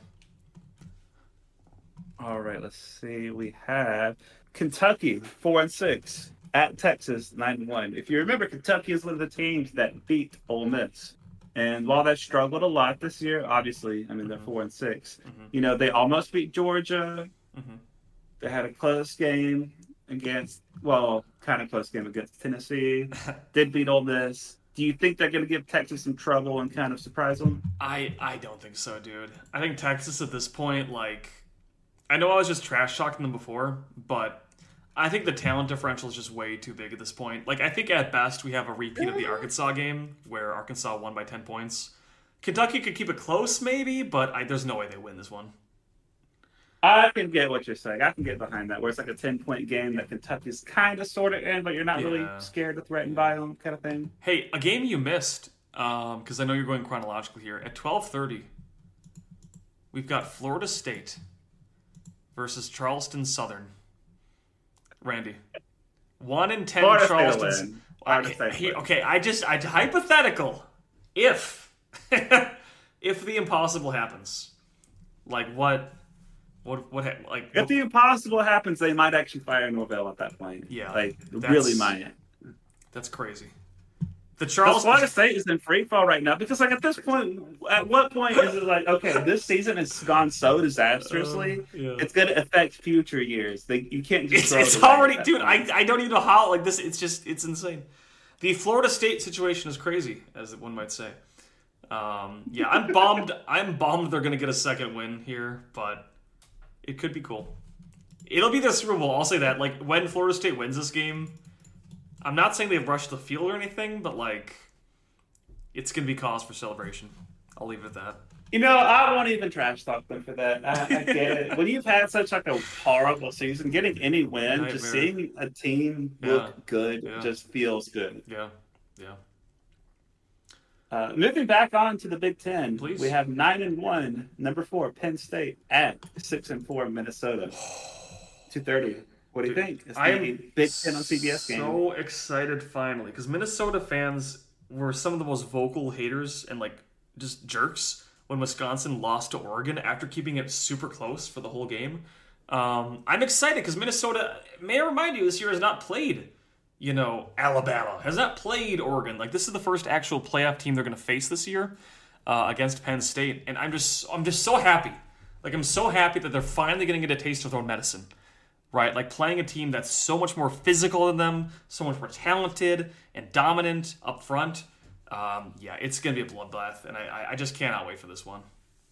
All right, let's see. We have Kentucky four and six at Texas nine and one. If you remember, Kentucky is one of the teams that beat Ole Miss. And while they struggled a lot this year, obviously, I mean, they're four and six. Mm-hmm. You know, they almost beat Georgia. Mm-hmm. They had a close game against, well, kind of close game against Tennessee. Did beat Ole Miss. Do you think they're going to give Texas some trouble and kind of surprise them? I, I don't think so, dude. I think Texas at this point, like, I know I was just trash talking them before, but I think the talent differential is just way too big at this point. Like, I think at best we have a repeat of the Arkansas game where Arkansas won by ten points. Kentucky could keep it close, maybe, but I, there's no way they win this one. I can get what you're saying. I can get behind that, where it's like a ten-point game that Kentucky's kind of sort of in, but you're not yeah. really scared or threatened by them kind of thing. Hey, a game you missed, because um, I know you're going chronological here. At twelve thirty, we've got Florida State versus Charleston Southern. Randy, one in ten Florida Charleston's. State will win. Florida I, State he, win. okay, I just I hypothetical if if the impossible happens, like what what what ha- like If the impossible happens, they might actually fire Norvell at that point. Yeah, like that's- really might. that's crazy. The Because Charleston Florida State is in free fall right now. Because like at this point, at what point is it like, okay, this season has gone so disastrously, Uh, yeah. it's going to affect future years. They, you can't just. It's, throw it's it away already, at that dude. point. I, I don't even know how. Like this, it's just it's insane. The Florida State situation is crazy, as one might say. Um, yeah, I'm bummed. I'm bummed they're gonna get a second win here, but it could be cool. It'll be the Super Bowl. I'll say that. Like when Florida State wins this game, I'm not saying they've rushed the field or anything, but like it's gonna be cause for celebration. I'll leave it at that. You know, I won't even trash talk them for that. I, I get it. When you've had such like a horrible season, getting any win, Nightmare. just seeing a team Yeah. look good, Yeah. just feels good. Yeah, yeah. Uh, moving back on to the Big Ten, Please. we have nine and one, number four, Penn State at six and four, Minnesota. Two thirty. What do you Dude, think? It's I the am Big Ten on C B S game. so excited finally because Minnesota fans were some of the most vocal haters and like just jerks when Wisconsin lost to Oregon after keeping it super close for the whole game. Um, I'm excited because Minnesota, may I remind you, this year has not played, you know, Alabama, has not played Oregon. Like this is the first actual playoff team they're going to face this year uh, against Penn State, and I'm just I'm just so happy. Like I'm so happy that they're finally going to get a taste of their own medicine. Right, like playing a team that's so much more physical than them, so much more talented and dominant up front. Um, yeah, it's going to be a bloodbath, and I, I just cannot wait for this one.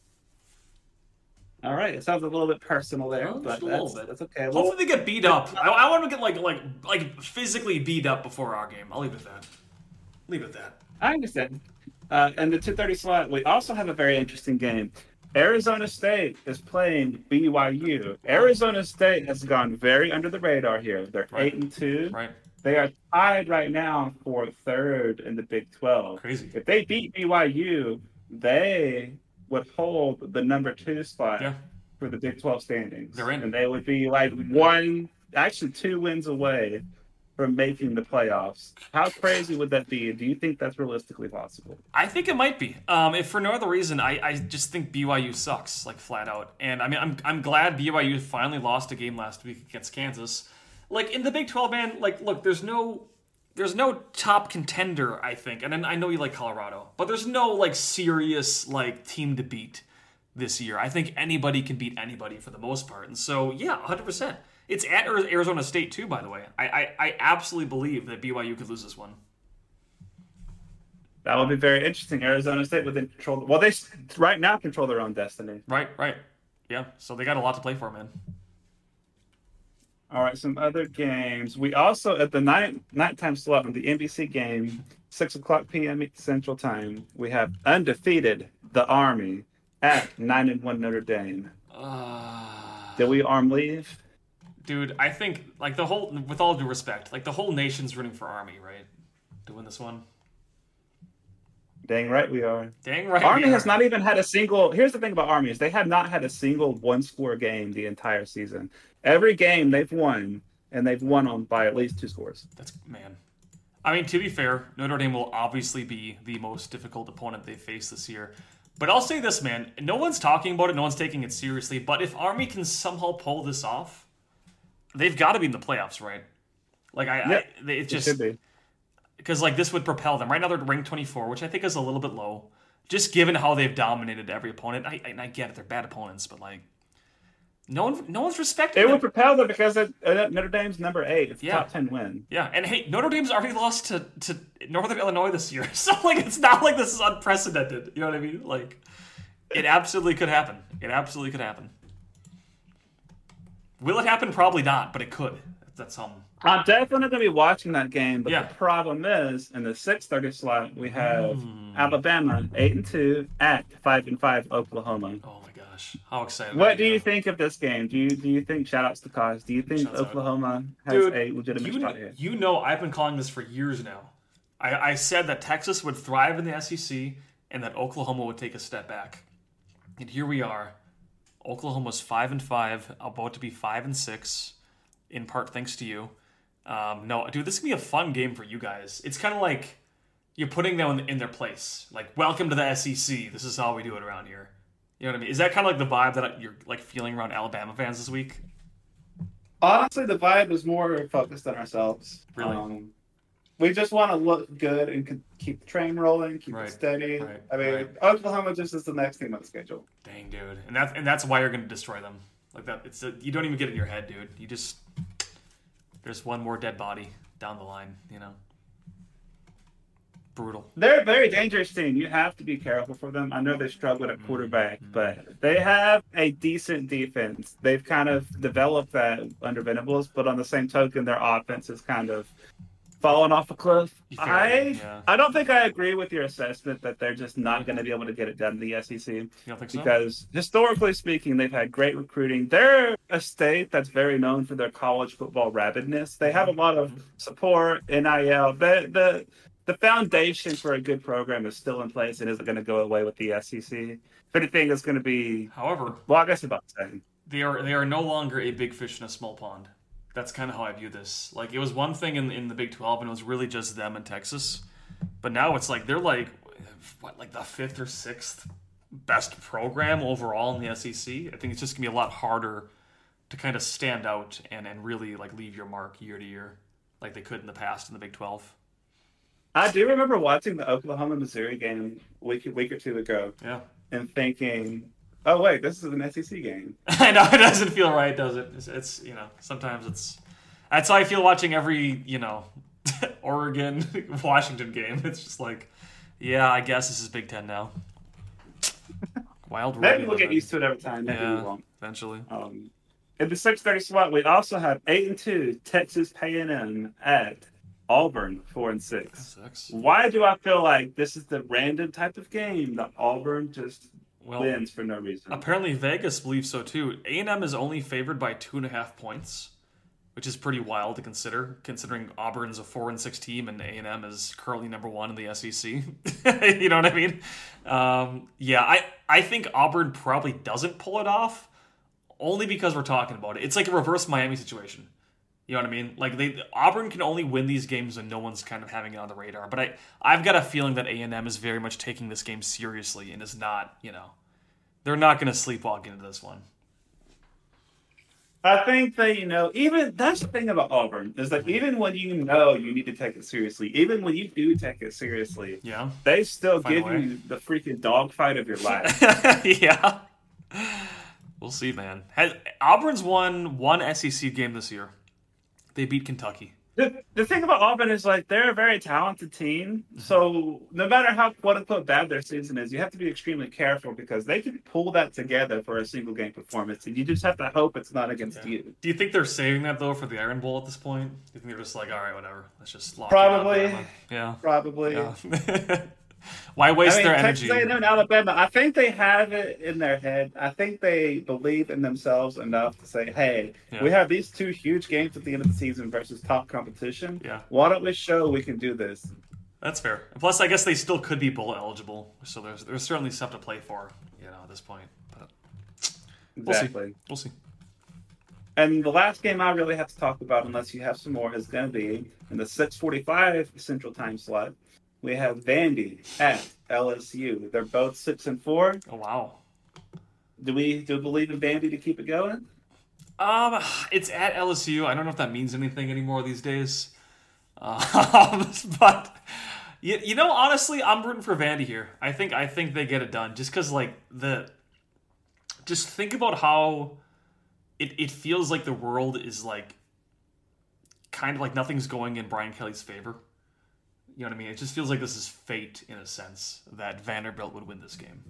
All right, it sounds a little bit personal there, Well, but just a little that's, bit. that's okay. Hopefully Well, they get beat up. I, I want to get like like like physically beat up before our game. I'll leave it at that. Leave it at that. I understand. Uh, and the two thirty slot, we also have a very interesting game. Arizona State is playing B Y U. Arizona State has gone very under the radar here. They're Right. eight and two. Right? They are tied right now for third in the Big twelve. Crazy. If they beat B Y U, they would hold the number two spot Yeah. for the Big twelve standings. They're in. And they would be like one, actually two wins away from making the playoffs. How crazy would that be? Do you think that's realistically possible? I think it might be. Um, if for no other reason, I, I just think B Y U sucks, like flat out. And I mean, I'm I'm glad B Y U finally lost a game last week against Kansas. Like in the Big twelve, man. Like, look, there's no there's no top contender, I think. And then I know you like Colorado, but there's no like serious like team to beat this year. I think anybody can beat anybody for the most part. And so yeah, one hundred percent. It's at Arizona State too, by the way. I, I I absolutely believe that B Y U could lose this one. That would be very interesting. Arizona State would then control. Well, they s- right now control their own destiny. Right, right. Yeah, so they got a lot to play for, man. All right, some other games. We also at the night nighttime slot on the N B C game, six o'clock p m Central Time. We have undefeated the Army at nine and one Notre Dame. Uh, Did we arm leave? dude, I think, like, the whole, with all due respect, like, the whole nation's rooting for Army, right? To win this one. Dang right we are. Dang right. Army we has are. not even had a single. Here's the thing about Army is they have not had a single one-score game the entire season. Every game they've won, and they've won on by at least two scores. That's, man. I mean, to be fair, Notre Dame will obviously be the most difficult opponent they face this year. But I'll say this, man. No one's talking about it. No one's taking it seriously. But if Army can somehow pull this off, they've got to be in the playoffs, right? Like, I, Yep, I it It just... should be. Because, like, this would propel them. Right now they're ranked twenty-four, which I think is a little bit low. Just given how they've dominated every opponent. I, I, I get it. They're bad opponents, but, like, no one, no one's respecting It them. would propel them because it, uh, Notre Dame's number eight. It's a Yeah. top ten win. Yeah, and hey, Notre Dame's already lost to, to Northern Illinois this year. So, like, it's not like this is unprecedented. You know what I mean? Like, it absolutely could happen. It absolutely could happen. Will it happen? Probably not, but it could. That's something. I'm definitely going to be watching that game, but Yeah. the problem is in the six thirty slot we have Mm. Alabama eight and two at five and five Oklahoma. Oh, my gosh. How excited. What are do you think of this game? Do you do you think shout outs to Cause? Do you think Shouts out. Oklahoma has Dude, a legitimate you, shot here? you know I've been calling this for years now. I, I said that Texas would thrive in the S E C and that Oklahoma would take a step back. And here we are, Oklahoma's five and five, about to be five and six, in part thanks to you. Um, no, dude, this is gonna be a fun game for you guys. It's kind of like you're putting them in, in their place. Like, welcome to the S E C. This is how we do it around here. You know what I mean? Is that kind of like the vibe that you're like feeling around Alabama fans this week? Honestly, the vibe is more focused on ourselves. Really? Um, we just want to look good and keep the train rolling, keep Right, it steady. right, I mean, right. Oklahoma just is the next team on the schedule. Dang, dude, and that's and that's why you're gonna destroy them. Like that, it's a, you don't even get it in your head, dude. You just there's one more dead body down the line, you know. Brutal. They're a very dangerous team. You have to be careful for them. I know they struggled at quarterback, but they have a decent defense. They've kind of developed that under Venables, but on the same token, their offense is kind of fallen off a cliff. You feel I it, yeah. I don't think I agree with your assessment that they're just not going to be able to get it done in the S E C. You don't think so? Because historically speaking, they've had great recruiting. They're a state that's very known for their college football rabidness. They have a lot of support, N I L. The the the foundation for a good program is still in place and isn't going to go away with the S E C. If anything, it's going to be. However, Well, I guess about the same. they are they are no longer a big fish in a small pond. That's kind of how I view this. Like, it was one thing in in the Big twelve, and it was really just them and Texas. But now it's like they're like what, like the fifth or sixth best program overall in the S E C. I think it's just gonna be a lot harder to kind of stand out and and really like leave your mark year to year, like they could in the past in the Big twelve. I do remember watching the Oklahoma Missouri game a week, week or two ago Yeah. and thinking, oh, wait, this is an S E C game. I know it doesn't feel right, does it? It's, it's you know sometimes it's that's how I feel watching every you know Oregon Washington game. It's just like, yeah, I guess this is Big Ten now. Wild. Maybe ride, we'll get man. used to it every time. Maybe Yeah, we won't. eventually. Um, in the six thirty slot, we also have eight and two Texas A and M at Auburn four and six. Six. Why do I feel like this is the random type of game that Auburn just Well, wins for no reason? apparently Vegas believes so too. A and M is only favored by two and a half points, which is pretty wild to consider, considering Auburn's a four and six team and A and M is currently number one in the S E C. You know what I mean? Um, yeah, I I think Auburn probably doesn't pull it off, only because we're talking about it. It's like a reverse Miami situation. You know what I mean? Like they Auburn can only win these games when no one's kind of having it on the radar. But I I've got a feeling that A and M is very much taking this game seriously and is not, you know, they're not going to sleepwalk into this one. I think that, you know, even that's the thing about Auburn is that even when you know you need to take it seriously, even when you do take it seriously, Yeah. they still Find a give way. you the freaking dogfight of your life. Yeah. We'll see, man. Has, Auburn's won one S E C game this year. They beat Kentucky. The, the thing about Auburn is like they're a very talented team. So no matter how quote unquote bad their season is, you have to be extremely careful because they can pull that together for a single game performance, and you just have to hope it's not against Yeah. you. Do you think they're saving that, though, for the Iron Bowl at this point? Do you think they're just like, all right, whatever. Let's just lock Probably. it on Yeah. Probably. Yeah. Why waste I mean, their Texas energy? A and M and Alabama, I think they have it in their head. I think they believe in themselves enough to say, hey, Yeah. we have these two huge games at the end of the season versus top competition. Yeah. Why don't we show we can do this? That's fair. And plus, I guess they still could be bowl eligible, so there's there's certainly stuff to play for, you know, at this point. But we'll see. Exactly. We'll see. And the last game I really have to talk about, unless you have some more, is going to be in the six forty-five Central Time slot. We have Vandy at L S U. They're both six and four. Oh wow. Do we do we believe in Vandy to keep it going? Um, it's at L S U. I don't know if that means anything anymore these days. Um, but you, you know, honestly, I'm rooting for Vandy here. I think I think they get it done just because, like, the just think about how it it feels like the world is like kind of like nothing's going in Brian Kelly's favor. You know what I mean? It just feels like this is fate in a sense that Vanderbilt would win this game.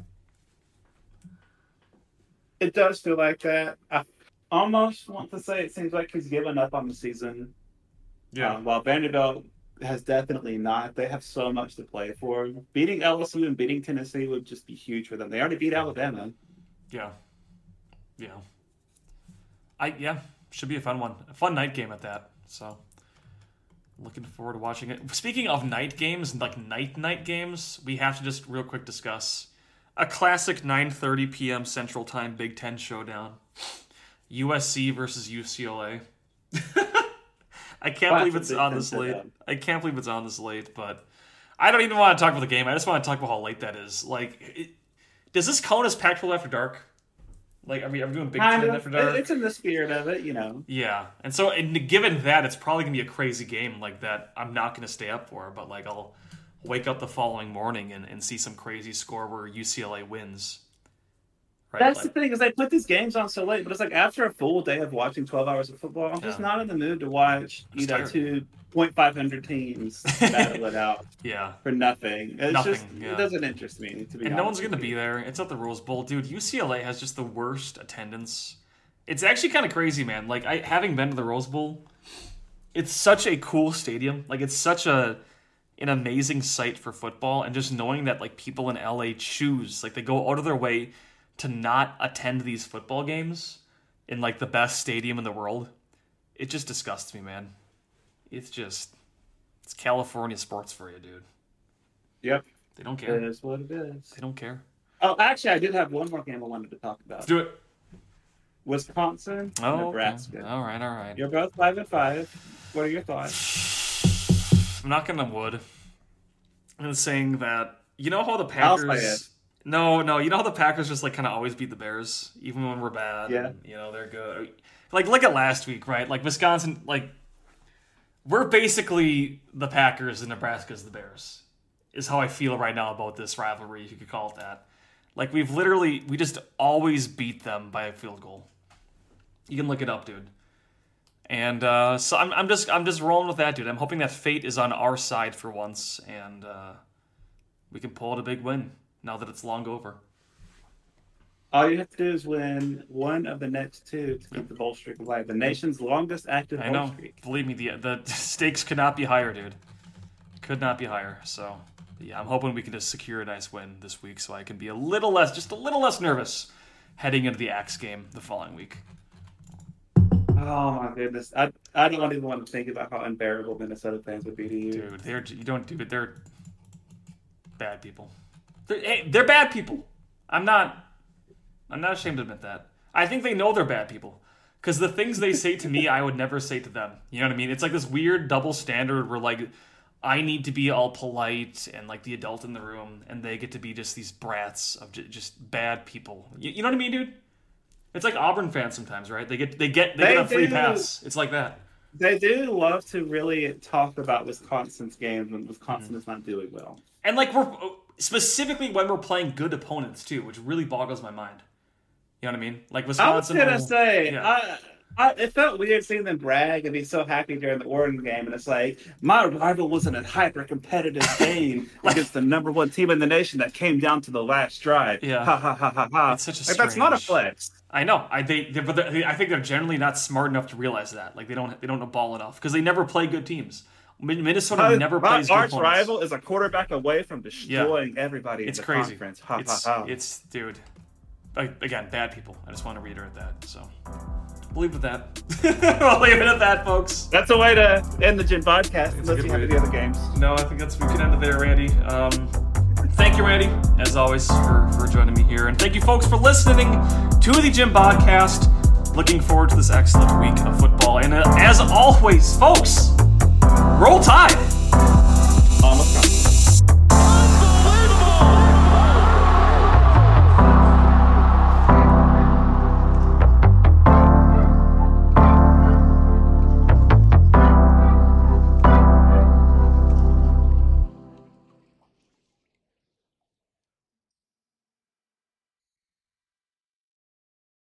It does feel like that. I almost want to say it seems like he's given up on the season. Yeah. Um, while Vanderbilt has definitely not. They have so much to play for. Beating L S U and beating Tennessee would just be huge for them. They already beat Alabama. Yeah. Yeah. I yeah, should be a fun one. A fun night game at that. So looking forward to watching it. Speaking of night games, like night night games, we have to just real quick discuss A classic nine thirty p.m. Central Time Big Ten showdown. U S C versus U C L A. I can't Classic believe it's Big on Ten this late. showdown. I can't believe it's on this late, but I don't even want to talk about the game. I just want to talk about how late that is. Like, it, does this count as Pac twelve After Dark? Like, are we, are we doing Big Kind Ten of. After Dark? It's in the spirit of it, you know. Yeah, and so and given that, it's probably gonna be a crazy game like that. I'm not gonna stay up for, but like I'll wake up the following morning and, and see some crazy score where U C L A wins. Right? That's like, the thing, is they put these games on so late, but it's like after a full day of watching twelve hours of football, I'm just Yeah. not in the mood to watch, you Just know, tired. two point five hundred teams battle it out Yeah, for nothing. It's Nothing, just, yeah. it doesn't interest me, to be and honest. no one's with gonna you. be there. It's at the Rose Bowl, dude. U C L A has just the worst attendance. It's actually kind of crazy, man. Like I having been to the Rose Bowl, it's such a cool stadium. Like it's such a an amazing site for football, and just knowing that like people in L A choose, like they go out of their way to not attend these football games in like the best stadium in the world, it just disgusts me, man. It's just it's California sports for you, dude. Yep. They don't care. It is what it is. They don't care. Oh, actually, I did have one more game I wanted to talk about. Let's do it. Wisconsin, Oh, Nebraska. okay. All right, all right. You're both five and five. What are your thoughts? I'm not gonna wood. I'm just saying that you know how the I'll say Packers. it. No, no, you know how the Packers just like kind of always beat the Bears, even when we're bad. Yeah. And, you know they're good. Like look at last week, right? Like Wisconsin, like we're basically the Packers and Nebraska's the Bears. Is how I feel right now about this rivalry, if you could call it that. Like we've literally, we just always beat them by a field goal. You can look it up, dude. And uh, so I'm, I'm just, I'm just rolling with that, dude. I'm hoping that fate is on our side for once, and uh, we can pull out a big win now that it's long over. All you have to do is win one of the next two to keep the bowl streak alive. The nation's longest active I bowl know. streak. Believe me, the the stakes could not be higher, dude. Could not be higher. So, yeah, I'm hoping we can just secure a nice win this week, so I can be a little less, just a little less nervous heading into the Axe game the following week. Oh my goodness, I I don't even want to think about how unbearable Minnesota fans would be to you. Dude, they're you don't do it. They're bad people. They're, hey, they're bad people. I'm not. I'm not ashamed to admit that. I think they know they're bad people. Because the things they say to me, I would never say to them. You know what I mean? It's like this weird double standard where, like, I need to be all polite and, like, the adult in the room, and they get to be just these brats of j- just bad people. You, you know what I mean, dude? It's like Auburn fans sometimes, right? They get they get they, They get a free do. pass. It's like that. They do love to really talk about Wisconsin's games when Wisconsin Mm-hmm. is not doing well. And like we're specifically when we're playing good opponents too, which really boggles my mind. You know what I mean? Like Wisconsin. I was gonna will- say, yeah. I, I, it felt weird seeing them brag and be so happy during the Oregon game, and it's like my rival was in a hyper-competitive game against the number one team in the nation that came down to the last drive. Yeah. Ha ha ha ha ha. It's such a like, that's not a strange- flex. I know. I they, they but they, I think they're generally not smart enough to realize that. Like they don't they don't know ball enough because they never play good teams. Min- Minnesota My, never my plays good arch opponents. rival is a quarterback away from destroying everybody It's in the crazy. conference. Ha It's ha ha. it's dude. Like, again, bad people. I just want to reiterate that. So, we'll leave it at that. We'll leave it at that, folks. That's a way to end the Gym podcast, It's a unless good you have way any to- other games. No, I think that's we can end it there, Randy. Um, thank you, Randy, as always, for, for joining me here. And thank you, folks, for listening to the Gym Podcast. Looking forward to this excellent week of football. And uh, as always, folks, roll Tide!